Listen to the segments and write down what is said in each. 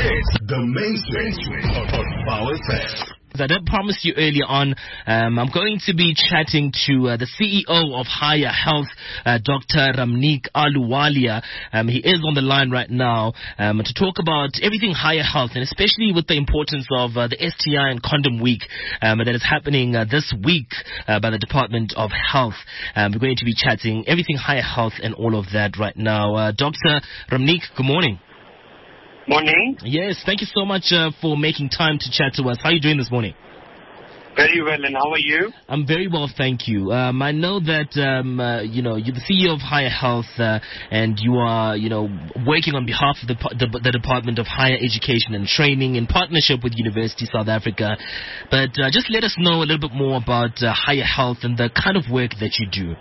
It's the main swing of Power FM. I did promise you earlier on, I'm going to be chatting to the CEO of Higher Health, Dr. Ramneek Ahluwalia. He is on the line right now to talk about everything Higher Health, and especially with the importance of the STI and Condom Week that is happening this week by the Department of Health. We're going to be chatting everything Higher Health and all of that right now. Dr. Ramneek, good morning. Morning. Yes, thank you so much for making time to chat to us. How are you doing this morning? Very well, and how are you? I'm very well, thank you. I know that, you're the CEO of Higher Health, and you are, working on behalf of the Department of Higher Education and Training in partnership with University South Africa. But just let us know a little bit more about Higher Health and the kind of work that you do.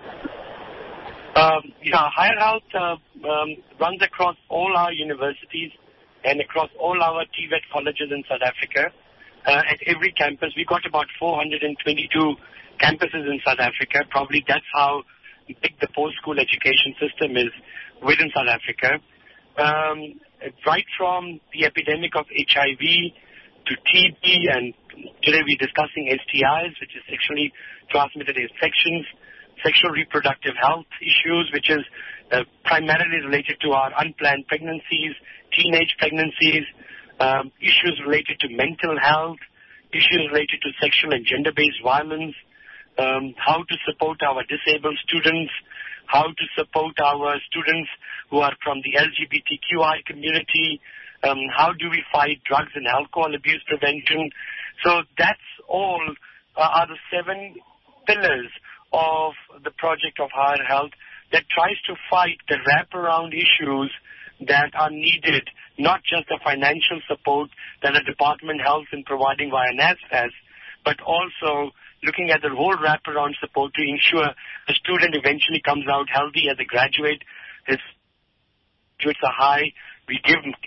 Higher Health runs across all our universities and across all our TVET colleges in South Africa. At every campus, we got about 422 campuses in South Africa. Probably that's how big the post-school education system is within South Africa. Right from the epidemic of HIV to TB, and today we're discussing STIs, which is sexually transmitted infections, sexual reproductive health issues, which is primarily related to our unplanned pregnancies, teenage pregnancies, issues related to mental health, issues related to sexual and gender-based violence, how to support our disabled students, how to support our students who are from the LGBTQI community, how do we fight drugs and alcohol abuse prevention. So that's all are the 7 pillars of the project of Higher Health that tries to fight the wraparound issues that are needed, not just the financial support that the department helps in providing via NSFAS, but also looking at the whole wraparound support to ensure the student eventually comes out healthy as a graduate. His grades are high. We give him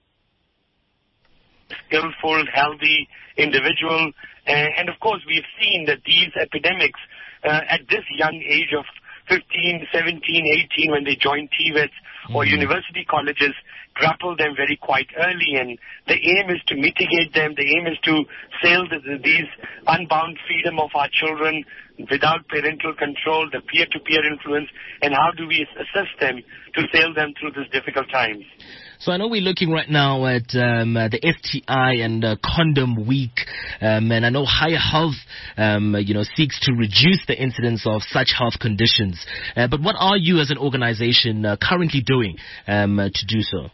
skillful, healthy individual. And of course, we've seen that these epidemics at this young age of 15, 17, 18, when they join TVETs or university colleges, grapple them very quite early, and the aim is to mitigate them. The aim is to sail these unbound freedom of our children without parental control, the peer-to-peer influence, and how do we assist them to sail them through these difficult times. So I know we're looking right now at the STI and Condom Week, and I know Higher Health, seeks to reduce the incidence of such health conditions. But what are you as an organization currently doing to do so?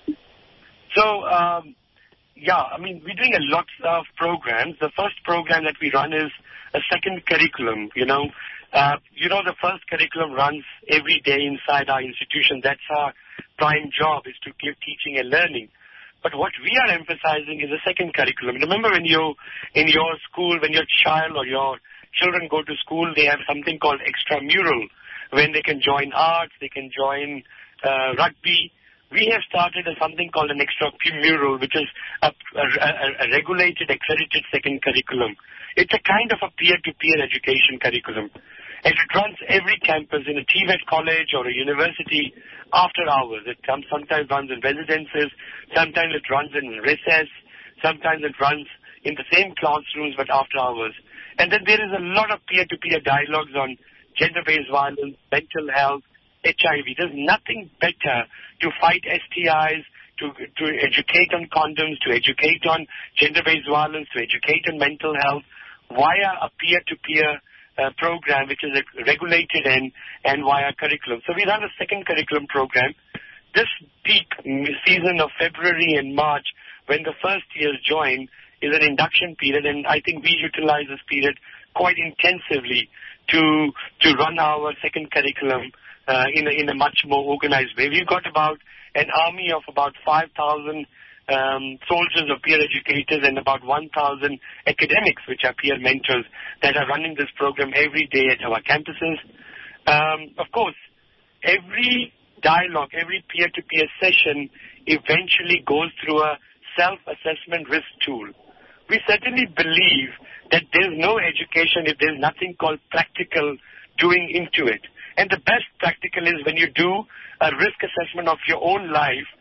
We're doing a lot of programs. The first program that we run is a second curriculum, the first curriculum runs every day inside our institution. That's our prime job, is to give teaching and learning. But what we are emphasizing is a second curriculum. Remember when in your school, when your child or your children go to school, they have something called extramural, when they can join arts, they can join rugby. We have started something called an extramural, which is a regulated, accredited second curriculum. It's a kind of a peer-to-peer education curriculum. And it runs every campus in a TVET college or a university after hours. It sometimes runs in residences, sometimes it runs in recess, sometimes it runs in the same classrooms but after hours. And then there is a lot of peer-to-peer dialogues on gender-based violence, mental health, HIV. There's nothing better to fight STIs, to educate on condoms, to educate on gender-based violence, to educate on mental health via a peer-to-peer program, which is regulated and via curriculum. So we run a second curriculum program. This peak season of February and March, when the first years join, is an induction period, and I think we utilize this period quite intensively to run our second curriculum in a much more organized way. We've got about an army of about 5,000 soldiers of peer educators and about 1,000 academics, which are peer mentors, that are running this program every day at our campuses. Of course, every dialogue, every peer-to-peer session eventually goes through a self-assessment risk tool. We certainly believe that there's no education if there's nothing called practical doing into it. And the best practical is when you do a risk assessment of your own life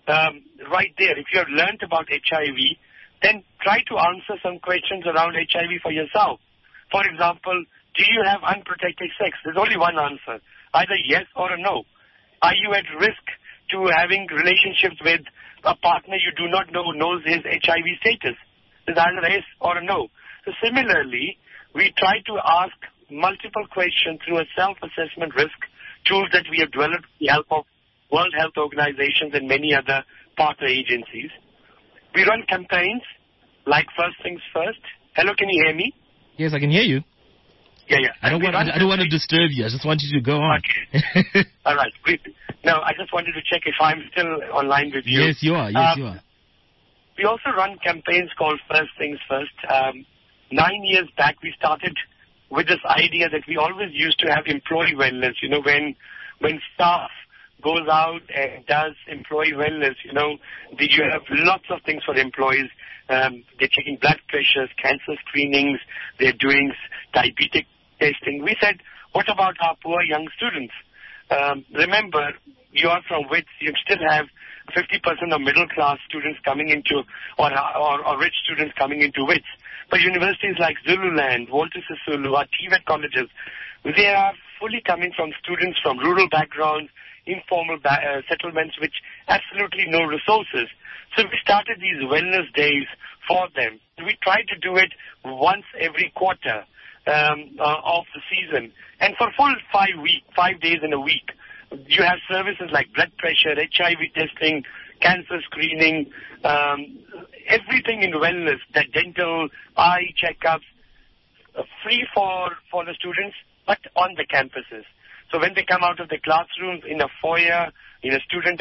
right there. If you have learnt about HIV, then try to answer some questions around HIV for yourself. For example, do you have unprotected sex? There's only one answer, either yes or a no. Are you at risk to having relationships with a partner you do not know knows his HIV status? There's either a yes or a no. So similarly, we try to ask multiple questions through a self-assessment risk tools that we have developed with the help of World Health Organizations and many other partner agencies. We run campaigns like First Things First. Hello, can you hear me? Yes, I can hear you. Yeah. I don't want to disturb you. I just want you to go on. Okay. All right. No, I just wanted to check if I'm still online with you. Yes, you are. Yes, you are. We also run campaigns called First Things First. 9 years back, we started with this idea that we always used to have employee wellness. You know, when staff goes out and does employee wellness, you know, you have lots of things for employees. They're checking blood pressures, cancer screenings, they're doing diabetic testing. We said, what about our poor young students? Remember, you are from WITS, you still have 50% of middle-class students coming into, or rich students coming into WITS. But universities like Zululand, Walter Sisulu, or TVET colleges, they are fully coming from students from rural backgrounds, informal settlements, which absolutely no resources. So we started these wellness days for them. We try to do it once every quarter of the season. And for full 5 days in a week, you have services like blood pressure, HIV testing, cancer screening, everything in wellness, the dental, eye checkups, free for the students, but on the campuses. So when they come out of the classrooms in a foyer, in a student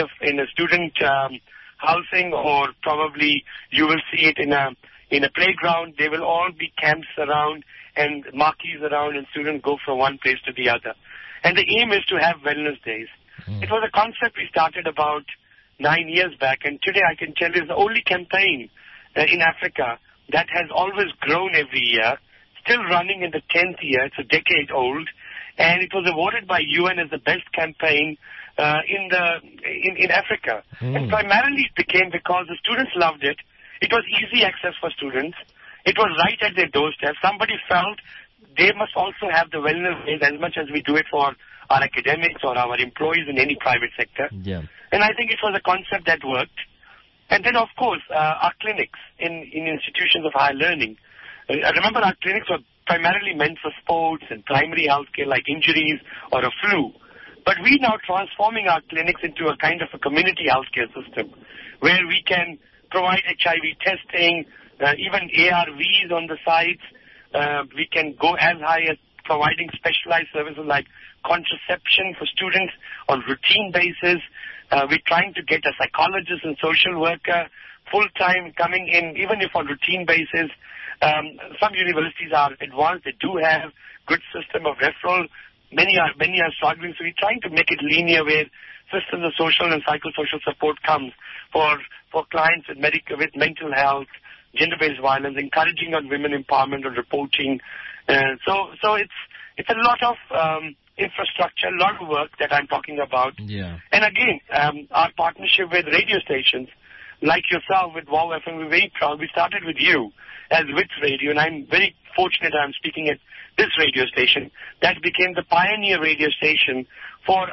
housing, or probably you will see it in a playground, there will all be camps around and marquees around, and students go from one place to the other. And the aim is to have wellness days. It was a concept we started about 9 years back, and today I can tell you it's the only campaign in Africa that has always grown every year, still running in the 10th year. It's a decade old, and it was awarded by UN as the best campaign in Africa. And primarily it became because the students loved it. It was easy access for students. It was right at their doorstep. Somebody felt they must also have the wellness days as much as we do it for our academics or our employees in any private sector. Yeah. And I think it was a concept that worked. And then, of course, our clinics in institutions of higher learning. I remember our clinics were primarily meant for sports and primary health care like injuries or a flu. But we now transforming our clinics into a kind of a community healthcare system where we can provide HIV testing, even ARVs on the sites. We can go as high as providing specialized services like contraception for students on routine basis. We're trying to get a psychologist and social worker full-time coming in, even if on routine basis. Some universities are advanced. They do have good system of referral. Many are struggling. So we're trying to make it linear where systems of social and psychosocial support comes for clients with mental health, gender-based violence, encouraging on women empowerment and reporting. So it's a lot of infrastructure, a lot of work that I'm talking about. Yeah. And again, our partnership with radio stations like yourself with WOW FM, we're very proud. We started with you as WITS Radio, and I'm very fortunate I'm speaking at this radio station. That became the pioneer radio station for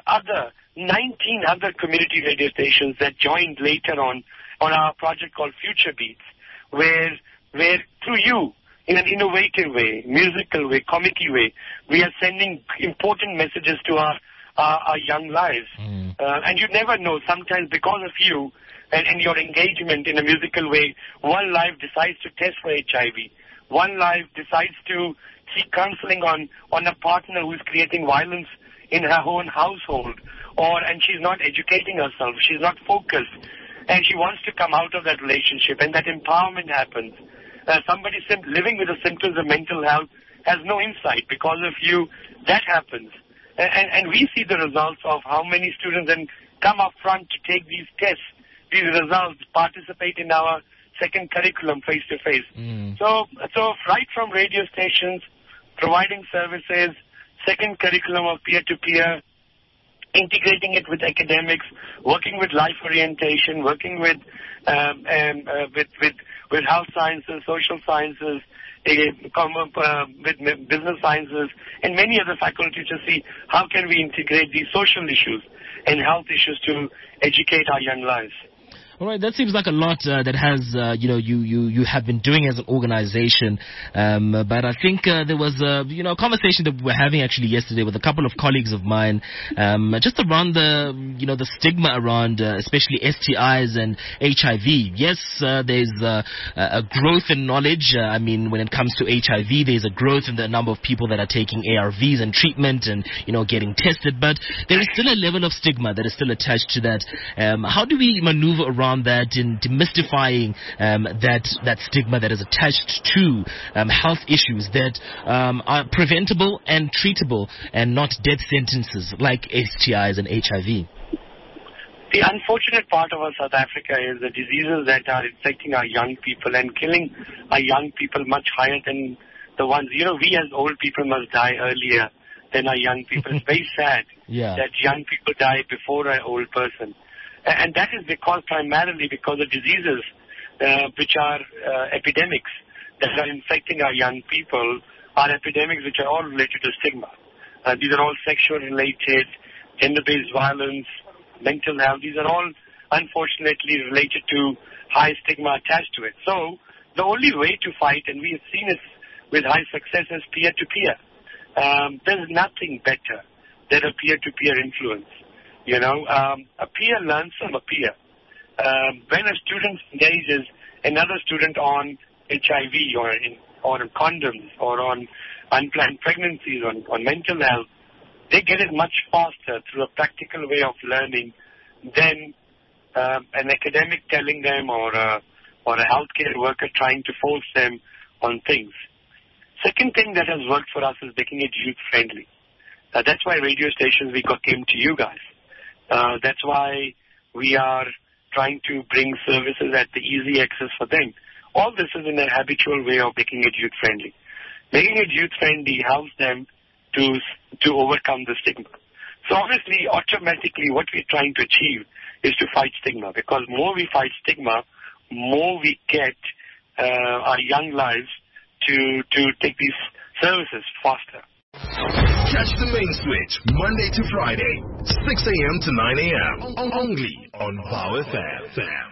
19 other community radio stations that joined later on our project called Future Beats, where through you, in an innovative way, musical way, comic-y way, we are sending important messages to our young lives. And you never know, sometimes because of you and your engagement in a musical way, one life decides to test for HIV. One life decides to seek counseling on a partner who is creating violence in her own household, and she's not educating herself, she's not focused, and she wants to come out of that relationship, and that empowerment happens. Somebody living with the symptoms of mental health has no insight. Because of you, that happens. And we see the results of how many students then come up front to take these tests, these results, participate in our second curriculum face-to-face. So right from radio stations, providing services, second curriculum of peer-to-peer, integrating it with academics, working with life orientation, working with health sciences, social sciences, with business sciences, and many other faculties to see how can we integrate these social issues and health issues to educate our young lives. All right, that seems like a lot that has, you have been doing as an organization. But I think there was a conversation that we were having actually yesterday with a couple of colleagues of mine, just around the stigma around, especially STIs and HIV. Yes, there's a growth in knowledge. When it comes to HIV, there's a growth in the number of people that are taking ARVs and treatment and, getting tested. But there is still a level of stigma that is still attached to that. How do we maneuver around that in demystifying that stigma that is attached to health issues that are preventable and treatable and not death sentences like STIs and HIV? The unfortunate part of South Africa is the diseases that are infecting our young people and killing our young people much higher than the ones, we as old people must die earlier than our young people. It's very sad that young people die before an old person. And that is primarily because of diseases which are epidemics that are infecting our young people are epidemics which are all related to stigma. These are all sexual-related, gender-based violence, mental health. These are all, unfortunately, related to high stigma attached to it. So the only way to fight, and we have seen it with high success, is peer-to-peer. There's nothing better than a peer-to-peer influence. A peer learns from a peer. When a student engages another student on HIV or on condoms or on unplanned pregnancies, on mental health, they get it much faster through a practical way of learning than an academic telling them or a healthcare worker trying to force them on things. Second thing that has worked for us is making it youth-friendly. That's why radio stations came to you guys. That's why we are trying to bring services at the easy access for them. All this is in a habitual way of making it youth-friendly. Making it youth-friendly helps them to overcome the stigma. So obviously, automatically, what we're trying to achieve is to fight stigma, because more we fight stigma, more we get our young lives to take these services faster. Catch the Main Switch Monday to Friday, 6 a.m. to 9 a.m. Only on Power FM.